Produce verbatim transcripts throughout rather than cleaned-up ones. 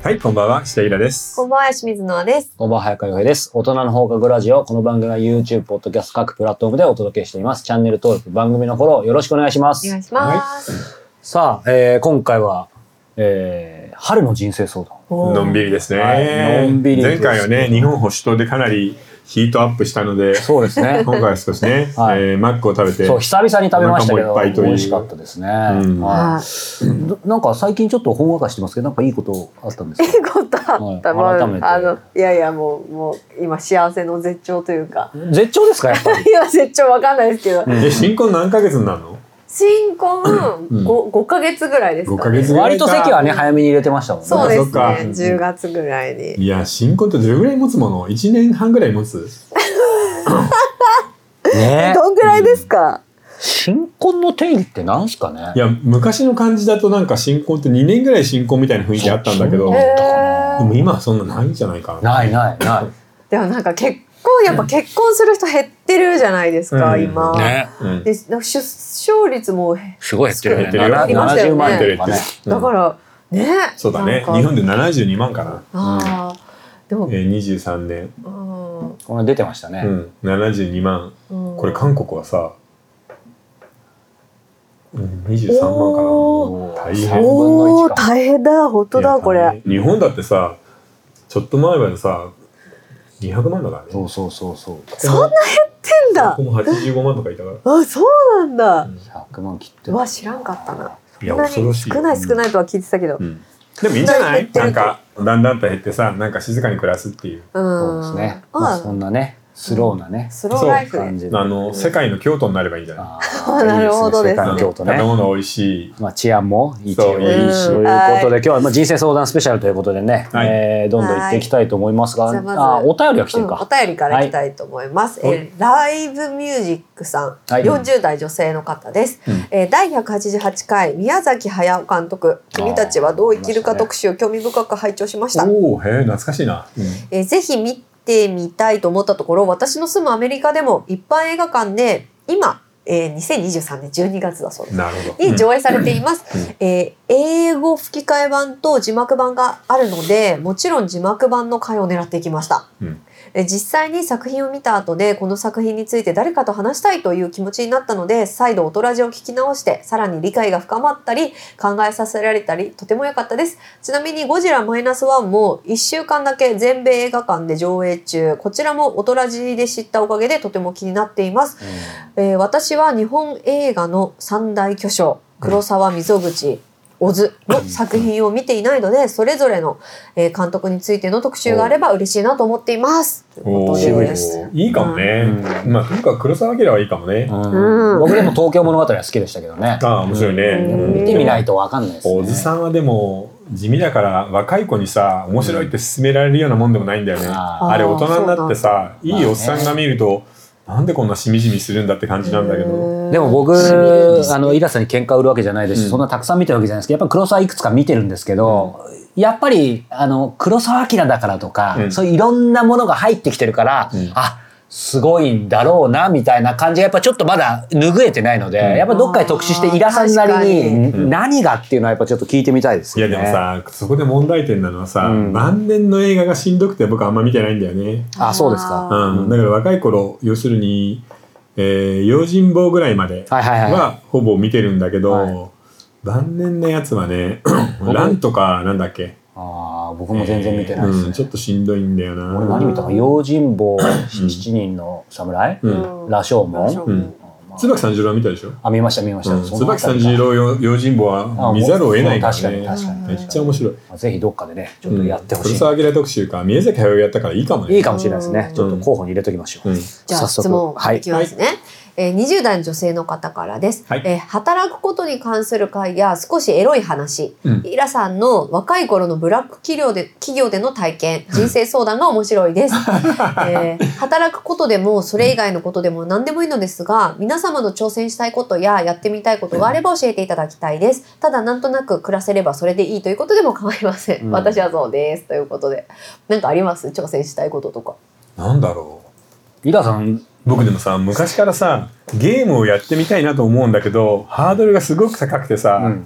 はい、こんばんは、下平です。 こんばんは、清水乃です。 こんばんは、早川洋平です。大人の放課後ラジオ。この番組は YouTube、ポッドキャスト各プラットフォームでお届けしています。チャンネル登録、番組のフォローよろしくお願いします。 お願いします。 はい、さあ、えー、今回は、えー、春の人生相談。 のんびりですね。 はい、のんびりです。 前回はね、日本保守党でかなりヒートアップしたので、 そうですね。 今回は少しね、 はい、 えー、マックを食べて、 そう、久々に食べましたけど、 いっぱいという美味しかったですね。 うんはい、なんか最近ちょっとほんわかしてますけど、なんかいいことあったんですか？ いいことあった、 はい、改めて。 あのいやいやもうもう今幸せの絶頂というか。 絶頂ですかやっぱり？ いや絶頂わかんないですけど。 え、新婚何ヶ月になるの？ 新婚ごかげつぐらいですかね。 ごかげつぐらいか。 割と席はね早めに入れてましたもんね。 そうですね。じゅうがつぐらいに。 いや新婚ってどれぐらい持つもの？いちねんはんぐらい持つ？ ね。 どんぐらいですか？ 新婚の定義ってなんすかね。 いや昔の感じだとなんか新婚ってにねんぐらい新婚みたいな雰囲気あったんだけど、でも今はそんなないんじゃないかな。 ないないない。 でもなんか結構やっぱ結婚する人減ってるじゃないですか、うん、今。ね。で出生率もすごい減ってるね。 ななじゅうまんとかね。 だからね。 そうだね。日本でななじゅうにまんかな。ああ。でも、 えー、にじゅうさんねん。 これ出てましたね。 うん、ななじゅうにまん。これ韓国はさ、うん、にじゅうさんまんかな。大変。 おお、大変だ。本当だこれ。 日本だってさ、ちょっと前までさ、にひゃくまんだからね。 そうそうそうそう。 そんな減ってんだ。 ここもはちじゅうごまんとかいたから。 あ、そうなんだ。 ひゃくまん切ってる。 うわ、知らんかったな。 いや恐ろしい。 少ない少ないとは聞いてたけど。 でもいいんじゃない？なんかだんだんと減ってさ、なんか静かに暮らすっていう。 そうですね。まあそんなね。スローなね、 スローライフ感じで、 あの世界の京都になればいいんじゃない？ なるほどです。 世界の京都ね。 食べ物美味しい。 まあ治安も一応いいしということで、今日はまあ人生相談スペシャルということでね、えどんどん行っていきたいと思いますが、あお便りが来てるか。 お便りからいきたいと思います。えライブミュージックさん、よんじゅうだい女性の方です。えだいひゃくはちじゅうはちかい宮崎駿監督、君たちはどう生きるか特集を興味深く拝聴しました。 おお、へえ懐かしいな。 えぜひ見てみたいと思ったところ、私の住むアメリカでも一般映画館で今、えー、にせんにじゅうさんねんじゅうにがつだそうです。 なるほど。 に上映されています、うんえー、英語吹き替え版と字幕版があるので、もちろん字幕版の回を狙っていきました、うんえー、実際に作品を見た後でこの作品について誰かと話したいという気持ちになったので、再度オトラジを聞き直してさらに理解が深まったり考えさせられたり、とても良かったです。ちなみにゴジラマイナスワンもいっしゅうかんだけ全米映画館で上映中、こちらもオトラジで知ったおかげでとても気になっています、うんえー、私は日本映画の三大巨匠黒沢溝口小津の作品を見ていないので、それぞれの監督についての特集があれば嬉しいなと思っています。 おーいいかもね。うん、まあとにかく黒沢明はいいかもね。 うん、僕でも東京物語は好きでしたけどね。 ああ面白いね。 見てみないと分かんないですね。 小津さんはでも地味だから若い子にさ面白いって勧められるようなもんでもないんだよね。うん、あ, あれ大人になってさ、いいおっさんが見ると。なんでこんなしみじみするんだって感じなんだけど。 でも僕あのイラさんに喧嘩売るわけじゃないですし、うん、そんなたくさん見てるわけじゃないですけど、やっぱ黒沢いくつか見てるんですけど、うん、やっぱりあの黒沢明だからとか、うん、そういういろんなものが入ってきてるから、うん、あすごいんだろうなみたいな感じがやっぱちょっとまだ拭えてないので、うん、やっぱどっかで特集してイラさんなりに何がっていうのはやっぱちょっと聞いてみたいですよね。 いやでもさそこで問題点なのはさ、うん、晩年の映画がしんどくて僕あんま見てないんだよね。 あそうですか。 うん、だから若い頃要するにえー、用心棒ぐらいまではほぼ見てるんだけど、はいはいはい、晩年のやつはねランとかなんだっけ、 あ僕も全然見てないです、ねえーうん、ちょっとしんどいんだよな。 俺何見たか、用心棒しちにんの侍、うん、羅生門、うん、 椿三十郎は見たでしょ。 あ見ました見ました、うん、 椿三十郎用心棒は見ざるを得ないからね。確かに確かにめっちゃ面白い。 ぜひどっかでねちょっとやってほしい、 うん、黒沢明特集か宮崎駿やったからいいかもね。 いいかもしれないですね。ちょっと候補に入れときましょう、うん、 じゃあ質問いきますね、はいえー、にじゅうだいの女性の方からです、はいえー、働くことに関する会や少しエロい話、うん、イラさんの若い頃のブラック企業で、企業での体験人生相談が面白いです、えー、働くことでもそれ以外のことでも何でもいいのですが、皆様の挑戦したいことややってみたいことがあれば教えていただきたいです。ただなんとなく暮らせればそれでいいということでも構いません、うん、私はそうですということで、なんかあります？挑戦したいこととか。 なんだろうイラさん。 僕でもさ昔からさゲームをやってみたいなと思うんだけどハードルがすごく高くてさ、うん、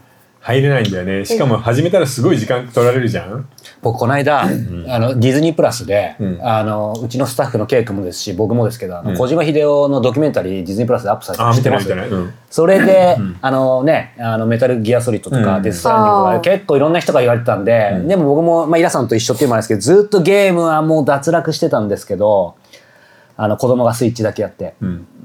入れないんだよね。しかも始めたらすごい時間取られるじゃん。 僕この間、うん、あのディズニープラスで、うん、あのうちのスタッフのケイ君もですし僕もですけど、あの、うん、小島秀夫のドキュメンタリーディズニープラスでアップされてるの知ってます？うん、それで、うん、あのねあのメタルギアソリッドとか、うん、デスストランディングとか結構いろんな人が言われてたんで、うん、でも僕も、まあ、イラさんと一緒っていうのもあるんですけどずっとゲームはもう脱落してたんですけど、あの子供がスイッチだけやって、うん、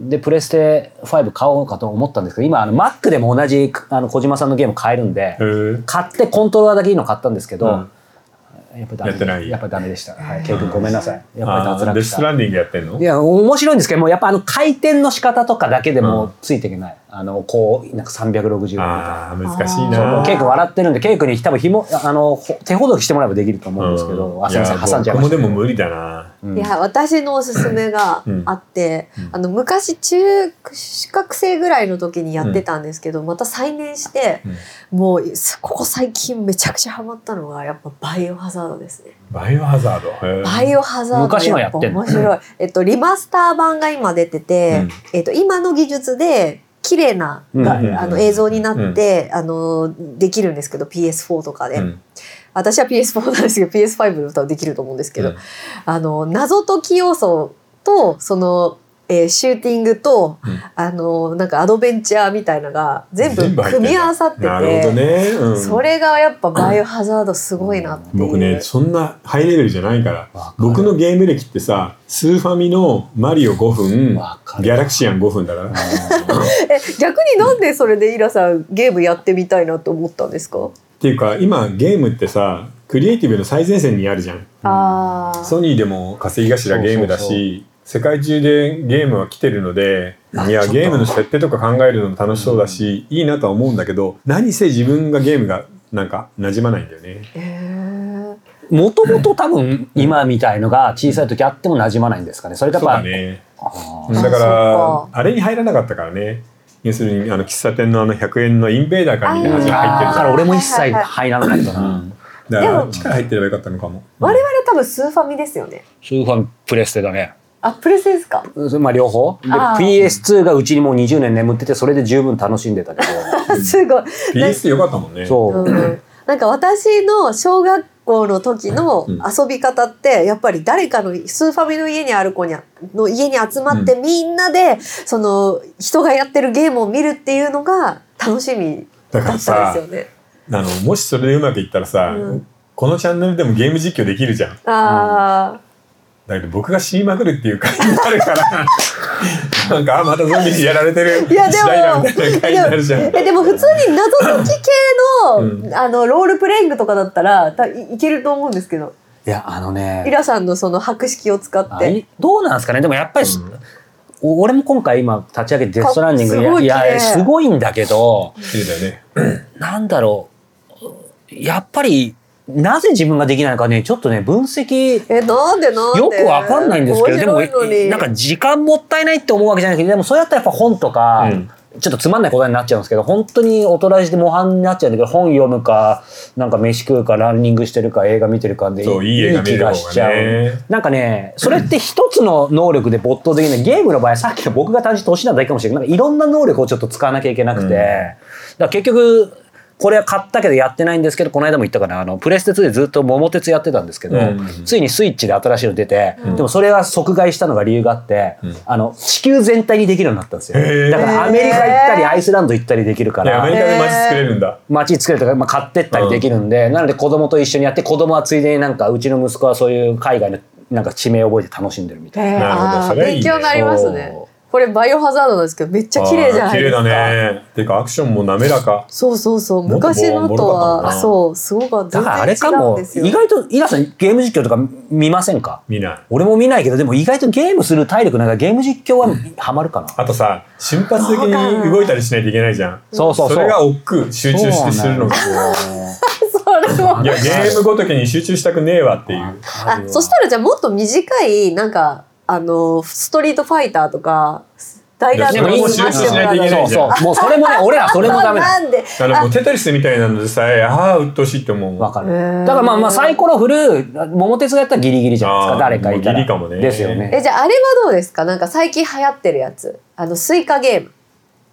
でプレステファイブ買おうかと思ったんですけど、今あの Mac でも同じあの小島さんのゲーム買えるんで買ってコントローラーだけいいの買ったんですけど、うんやっぱダメ、やってない。やっぱダメでした。はい、ケイ君ごめんなさい。やっぱり脱落した。 デストランディングやってんの？ いや面白いんですけども、やっぱあの回転の仕方とかだけでもついていけない。うん、あのこうなんかさんびゃくろくじゅうどみたいな。 あ難しいな。 ケイ君笑ってるんで、ケイ君に多分紐あの手ほどきしてもらえばできると思うんですけど、うん、あすみません挟んじゃいました。 僕もでも無理だな。 うん、いや私のおすすめがあって、うん、あの昔中学生ぐらいの時にやってたんですけど、うん、また再燃して、うん、もうここ最近めちゃくちゃハマったのがやっぱバイオハザードですね。 バイオハザード。 バイオハザード昔のやってんの？ 面白い。えっとリマスター版が今出てて、うん、えっと今の技術で綺麗な、うん、あの映像になって、うん、あのできるんですけど ピーエスフォー とかで。うん私は ピーエスフォー なんですけど ピーエスファイブ で歌うできると思うんですけど、うん、あの謎解き要素とその、えー、シューティングと、うん、あのなんかアドベンチャーみたいなのが全部組み合わさってて、なるほどね、うん、それがやっぱバイオハザードすごいなっていう、 僕ねそんなハイレベルじゃないから僕のゲーム歴ってさスーファミのマリオごふんギャラクシアンごふんだからえ逆になんでそれでイラさんゲームやってみたいなと思ったんですか？ っていうか今ゲームってさクリエイティブの最前線にあるじゃん。あソニーでも稼ぎ頭ゲームだしそうそうそう世界中でゲームは来てるのでいやゲームの設定とか考えるのも楽しそうだし、うん、いいなとは思うんだけど何せ自分がゲームがなんか馴染まないんだよね。 もともと多分今みたいのが小さい時あっても馴染まないんですかね。それかやっぱそうだね。だからあれに入らなかったからね。要するにあの喫茶店のあのひゃくえんのインベーダーからみんな入ってるだから俺も一切入らなかったな、うん、 だからあっちから入ってればよかったのかも。 我々多分スーファミですよね。 スーファミプレステだね。 あプレステですか？ まあ両方で ピーエスツー がうちにもうにじゅうねん眠っててそれで十分楽しんでたけどすごいピーエスツー よかったもんね。 そう、うん、 なんか私の小学校の時の遊び方ってやっぱり誰かのスーファミの家にある子にの家に集まってみんなでその人がやってるゲームを見るっていうのが楽しみだったんですよね。 あのもしそれでうまくいったらさ、うん、このチャンネルでもゲーム実況できるじゃん。あ、うん、だけど僕が死にまくるっていう感じになるからなんかあまたゾンビにやられてる時代だみたいな感じになるじゃん。 えでも普通に謎解き系の、うん、あのロールプレイングとかだったらた い, いけると思うんですけど。 いやあのねイラさんのその博識を使ってどうなんですかね。でもやっぱり、うん、俺も今回今立ち上げてデストランディングいやすごいんだけど綺麗だよね。 なんだろうやっぱりなぜ自分ができないのかねちょっとね分析えなんでなんでよくわかんないんですけどでもなんか時間もったいないって思うわけじゃないけどでもそうやったらやっぱ本とか、うん、ちょっとつまんない答えになっちゃうんですけど本当に大人して模範になっちゃうんだけど本読むかなんか飯食うかランニングしてるか映画見てるかでいい、いい気がしちゃう。なんかねそれって一つの能力で没頭できないゲームの場合さっきの僕が単純に年なんだけかもしれないなんかいろんな能力をちょっと使わなきゃいけなくて、うん、だから結局これは買ったけどやってないんですけどこの間も言ったかなあのプレステツーでずっと桃鉄やってたんですけど、うん、ついにスイッチで新しいの出て、うん、でもそれは即買いしたのが理由があって、うん、あの地球全体にできるようになったんですよ。だからアメリカ行ったりアイスランド行ったりできるからアメリカで街作れるんだ。 街作れるとか、まあ、買ってったりできるんで、うん、なので子供と一緒にやって子供はついでになんかうちの息子はそういう海外のなんか地名を覚えて楽しんでるみたいな。 なるほどそれいいね。勉強になりますね。これバイオハザードなんですけどめっちゃ綺麗じゃないですか。 綺麗だね。てかアクションも滑らか。 そうそうそう昔のとはそうすごく全然違うんですよ。だからあれかも意外とイラさんゲーム実況とか見ませんか？ 見ない。 俺も見ないけどでも意外とゲームする体力なんかゲーム実況はハマるかな。 あとさ瞬発的に動いたりしないといけないじゃん。 そうそうそう。 それが億劫集中してするのが。いやゲームごときに集中したくねえわっていう。 あそしたらじゃあもっと短いなんかあのストリートファイターとか大乱闘にしましてもらう。 そうそうもうそれもね俺らそれもダメだ。 なんであのもうテトリスみたいなのでさえああ鬱陶しいって思う。 わかる。だからまあまあサイコロ振る桃鉄がやったらギリギリじゃないですか誰かいたら。 ギリかもね。 ですよね。 えじゃああれはどうですかなんか最近流行ってるやつあのスイカゲーム。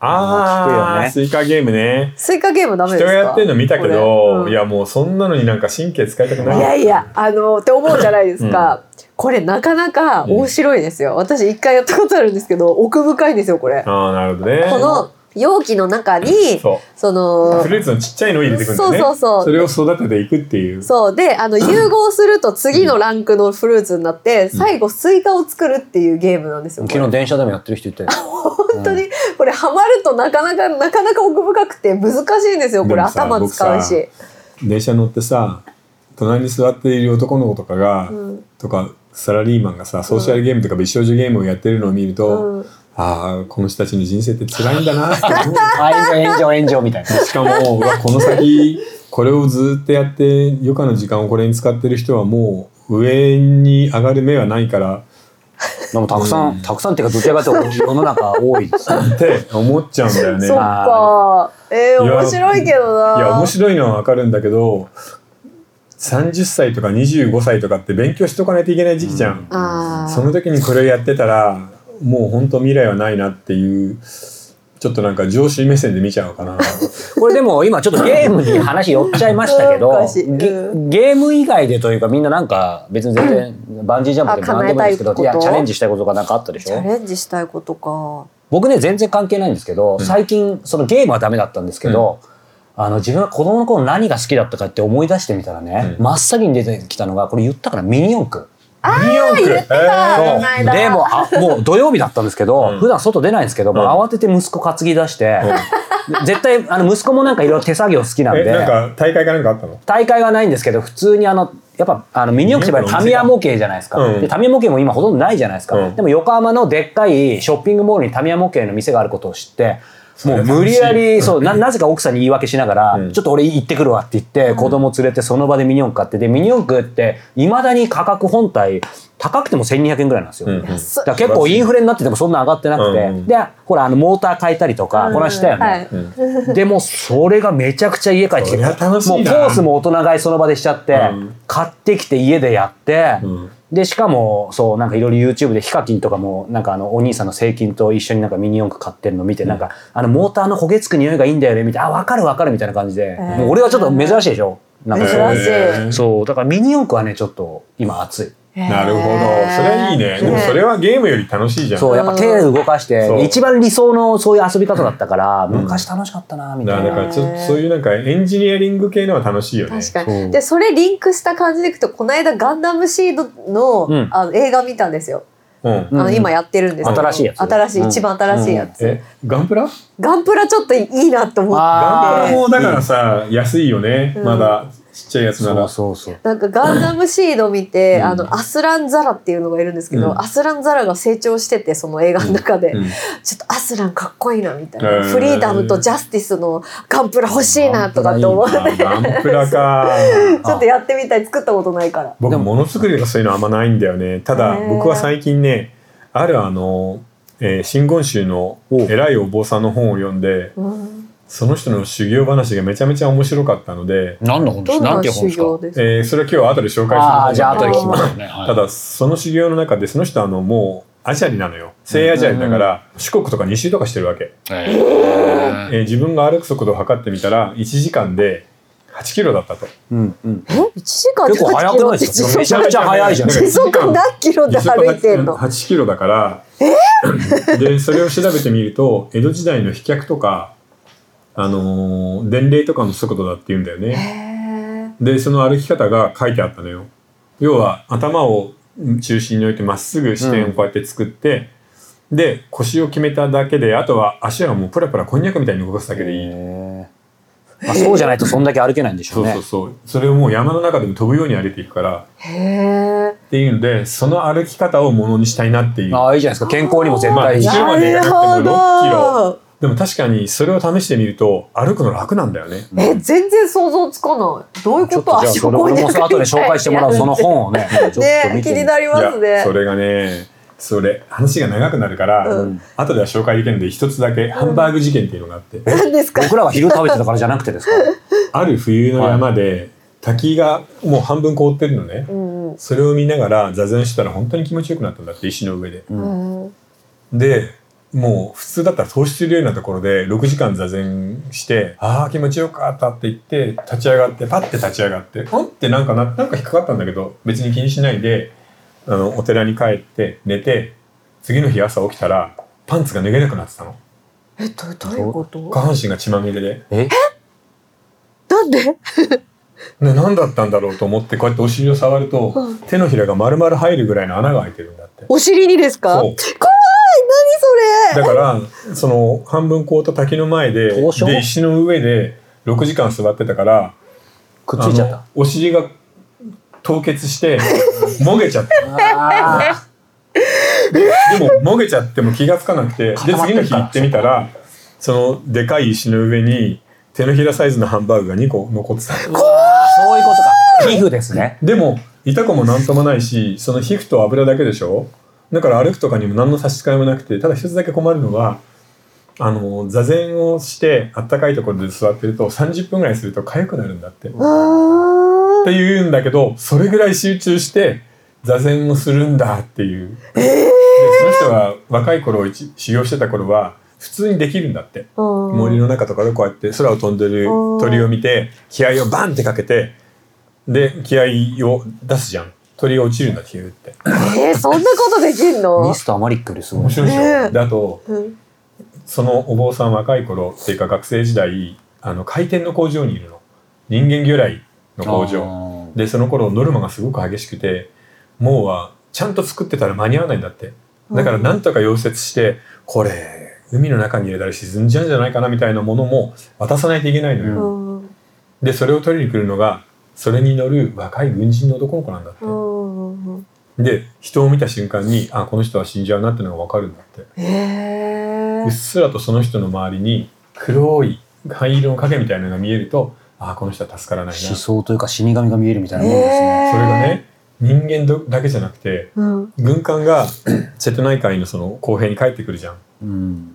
ああ、ね、スイカゲームね。 スイカゲームダメですか？ 人がやってるの見たけど、うん、いやもうそんなのになんか神経使いたくない。 いやいや、あのって思うじゃないですか。うん、これなかなか面白いですよ。うん、私一回やったことあるんですけど、奥深いんですよこれ。 ああ、なるほどね。 この容器の中に、そ, そのフルーツのちっちゃいのを入れてくるんだよね。 そうそうそう。 それを育てていくっていう。 そうで、あの融合すると次のランクのフルーツになって、うん、最後スイカを作るっていうゲームなんですよ。 昨日電車でもやってる人いて。 本当に、うん、これハマるとなかなかなかなか奥深くて難しいんですよ。これ頭使うし。 電車乗ってさ、隣に座っている男の子とかが、うん、とかサラリーマンがさ、ソーシャルゲームとか美少女ゲームをやってるのを見ると。うん、ああ、この人たちの人生って辛いんだなって炎上炎上みたいな。 しかもうわこの先これをずっとやって余暇の時間をこれに使ってる人はもう上に上がる目はないから、 でもたくさん、うん、たくさんっていうかどちらかというと世の中多いですって思っちゃうんだよね。 そっか、えー、面白いけどな。 いや面白いのはわかるんだけど、さんじゅっさいとかにじゅうごさいとかって勉強しとかないといけない時期じゃん、うん、その時にこれをやってたらもう本当未来はないなっていう、ちょっとなんか上司目線で見ちゃうかな。 これでも今ちょっとゲームに話寄っちゃいましたけど、うん、ゲ, ゲーム以外でというかみんななんか別に全然バンジージャンプでも何でもいいですけど、いやチャレンジしたいこととかなんかあったでしょ？ チャレンジしたいことか。 僕ね全然関係ないんですけど、最近そのゲームはダメだったんですけど、うん、あの自分が子供の頃何が好きだったかって思い出してみたらね、うん、真っ先に出てきたのがこれ言ったかな、ミニ四駆。 あー言ってた、 えー、でもあもう土曜日だったんですけど、うん、普段外出ないんですけど、うん、慌てて息子担ぎ出して、うん、絶対あの息子もなんかいろいろ手作業好きなんで。 えなんか大会かなんかあったの？ 大会はないんですけど普通にあのやっぱあのミニ四駆ってタミヤ模型じゃないですか、うん、でタミヤ模型も今ほとんどないじゃないですか、うん、でも横浜のでっかいショッピングモールにタミヤ模型の店があることを知って、もう無理やりそう な, なぜか奥さんに言い訳しながら、うん、ちょっと俺行ってくるわって言って、うん、子供連れてその場でミニ四駆買って、でミニ四駆っていまだに価格本体高くてもせんにひゃくえんぐらいなんですよ、うん、だから結構インフレになっててもそんな上がってなくて、うん、でほらあのモーター変えたりとか、うん、これはしたよね、はい、でもそれがめちゃくちゃ家帰ってきて、もうコースも大人買いその場でしちゃって、うん、買ってきて家でやって、うんでしかもそうなんかいろいろ YouTube でヒカキンとかもなんかあのお兄さんのセイキンと一緒になんかミニ四駆買ってるの見て、うん、なんかあのモーターの焦げつく匂いがいいんだよねみたいな、あ分かる分かるみたいな感じで、えー、もう俺はちょっと珍しいでしょ、なんか珍しい、えー、そうだからミニ四駆はねちょっと今熱い。 なるほど、それはいいね。でもそれはゲームより楽しいじゃん。 そうやっぱ手動かして一番理想のそういう遊び方だったから、うん、昔楽しかったなみたいな。 だからちょっとそういうなんかエンジニアリング系のは楽しいよね。 確かに。でそれリンクした感じでいくと、この間ガンダムシード の,、うん、あの映画見たんですよ。うん、あの今やってるんですけど、 新しいやつ、 新しい、うん、一番新しいやつ、 うん、えガンプラガンプラちょっといいなと思って。 ガンプラもだからさ、安いよね、うん、まだちっちゃいやつなら。 そうそうそう、 なんかガンダムシード見て、うん、あのアスランザラっていうのがいるんですけど、うん、アスランザラが成長してて、その映画の中で、うん、ちょっとアスランかっこいいなみたいな、うん、フリーダムとジャスティスのガンプラ欲しいなとかって思って、 ガンプラかちょっとやってみたい、作ったことないから。 僕ものづくりがそういうのあんまないんだよね。ただ僕は最近ね、あるあの、えー、真言宗の偉いお坊さんの本を読んで、うん、その人の修行話がめちゃめちゃ面白かったので。 何の本ですか？何ていう本ですか？ えー、それは今日は後で紹介する。 ああ、じゃあ後で聞きますね。 ただその修行の中でその人はあのもうアジャリなのよ。聖アジャリだから、うんうん、四国とか二周とかしてるわけ。えーえー、自分が歩く速度を測ってみたらいちじかんではちキロだったと。 うんうん、えいちじかんで結構速くないですか？めちゃくちゃ速いじゃん。 時速何キロで歩いてんの？ はちキロだから。 えでそれを調べてみると江戸時代の飛脚とか、あのー、伝令とかの速度だって言うんだよね。でその歩き方が書いてあったのよ。要は頭を中心に置いてまっすぐ視点をこうやって作って、うん、で腰を決めただけで、あとは足はもうプラプラこんにゃくみたいに動かすだけでいいと。 まあ、そうじゃないとそんだけ歩けないんでしょうね。 そうそうそう。それをもう山の中でも飛ぶように歩いていくから。 へー。 っていうので、その歩き方をものにしたいなっていう。 ああ、いいじゃないですか。健康にも絶対いい。 まあ、いちキロまで行かなくてもろっキロ。でも確かにそれを試してみると歩くの楽なんだよね。 え、全然想像つかない。どういうこと？ 足をこうやって後で紹介してもらうその本をね、ちょっと見てみて。 ね、気になりますね。 それがね、それ話が長くなるから、うん、後では紹介できるので一つだけ、うん、ハンバーグ事件っていうのがあって。 何ですか？ 僕らは昼食べてたからじゃなくてですか？ ある冬の山で滝がもう半分凍ってるのね、うん、それを見ながら座禅したら本当に気持ちよくなったんだって、石の上で、うん、でもう普通だったら透視するようなところでろくじかん座禅してああ気持ちよかったって言って立ち上がってパッて立ち上がってポンってなんかななんか引っかかったんだけど別に気にしないであのお寺に帰って寝て次の日朝起きたらパンツが脱げなくなってたの。 えどどういうこと？ 下半身が血まみれでえなんで？ ね、何だったんだろうと思ってこうやってお尻を触ると、うん、手のひらが丸々入るぐらいの穴が開いてるんだって。 お尻にですか？怖い。何それ。だからその半分凍った滝の前でで石の上でろくじかん座ってたからくっついちゃった。 お尻が凍結してもげちゃったでももげちゃっても気がつかなくてで次の日行ってみたらそのでかい石の上に手のひらサイズのハンバーグがにこ残ってた。 うわそういうことか。皮膚ですね。 でも痛くもなんともないしその皮膚と油だけでしょ。だから歩くとかにも何の差し支えもなくてただ一つだけ困るのはあの座禅をしてあったかいところで座ってるとさんじゅっぷんぐらいすると痒くなるんだってって言うんだけどそれぐらい集中して座禅をするんだっていう、えー、でその人は若い頃修行してた頃は普通にできるんだって。森の中とかでこうやって空を飛んでる鳥を見て気合をバンってかけてで気合を出すじゃん。鳥が落ちるんだって言うって。 えー、そんなことできんの？ ミスターマリックですごい面白いでしょ、えー、であと、うん、そのお坊さん若い頃っていうか学生時代あの回転の工場にいるの。人間魚雷の工場でその頃ノルマがすごく激しくてもうはちゃんと作ってたら間に合わないんだって。だからなんとか溶接してこれ海の中に入れたら沈んじゃうんじゃないかなみたいなものも渡さないといけないのよ、うん、でそれを取りに来るのがそれに乗る若い軍人の男の子なんだって、うん、で人を見た瞬間にあこの人は死んじゃうなってのが分かるんだって。へー。うっすらとその人の周りに黒い灰色の影みたいなのが見えるとあこの人は助からないな。 思想というか死神が見えるみたいなものですね。 それがね人間だけじゃなくて、うん、軍艦が瀬戸内海のその公平に帰ってくるじゃん、うん、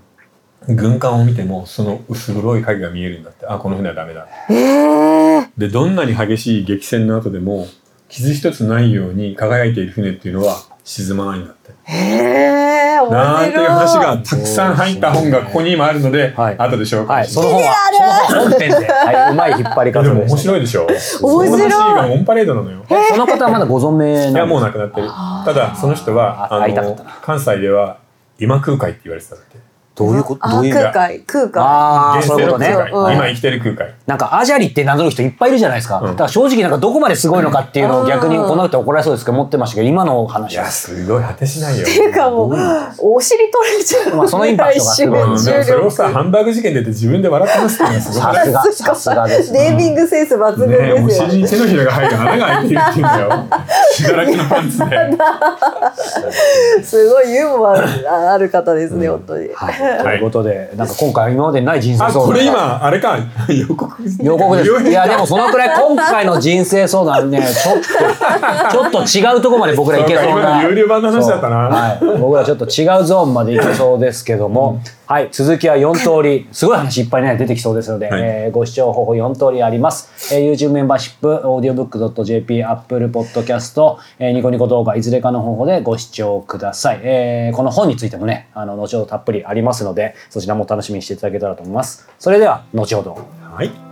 軍艦を見てもその薄黒い影が見えるんだって。あこの船はダメだ、えー、でどんなに激しい激戦の後でも傷一つないように輝いている船っていうのは沈まないんだって。へー、なんていう話がたくさん入った本がここに今あるので、はい、後で紹介します、はい、その本はその本編で、はい、うまい引っ張り方で、ね、でも面白いでしょ。面白い。その話がオンパレードなのよ。 その方はまだご存命なんですか？ いやもう亡くなってる。ただその人はあの関西では今空海って言われてたんだって。 どういうこと？どういう空海空海。 ああ、そういうことね。 今生きてる空海。 なんかアジャリって名乗る人いっぱいいるじゃないですか。うん、だから正直なんかどこまですごいのかっていうのを逆にこの人怒られそうですけど思ってましたけど今の話は。 いやすごい果てしないよ。 っていうかもうお尻取れちゃう。 まあそのインパクトがすごい。 うん、それをさハンバーグ事件でって自分で笑ってますっていうのすごい。 さすがさすがですね。ネーミングセンス抜群ですよ。 ね、お尻に手のひらが入る穴が開いてるって言うんだよ。血だらけのパンツで。 すごいユーモアある方ですね、うん、本当に。 はい。ということで。なんか今回今までにない人生相談。 あこれ今あれか予告予告です。いやでもそのくらい今回の人生相談ねちょっとちょっと違うところまで僕らいけそうな。 今の有料版の話だったな。 はい。僕らちょっと違うゾーンまでいけそうですけども、うん、はい続きはよん通りすごい話いっぱいね出てきそうですので、はいえー、ご視聴方法よん通りあります。えー、YouTube メンバーシップ、オーディオブックドットジェーピー、Apple Podcast、えー、ニコニコ動画いずれかの方法でご視聴ください。えー、この本についてもねあの後ほどたっぷりありますのでそちらも楽しみにしていただけたらと思います。それでは後ほど。 はい。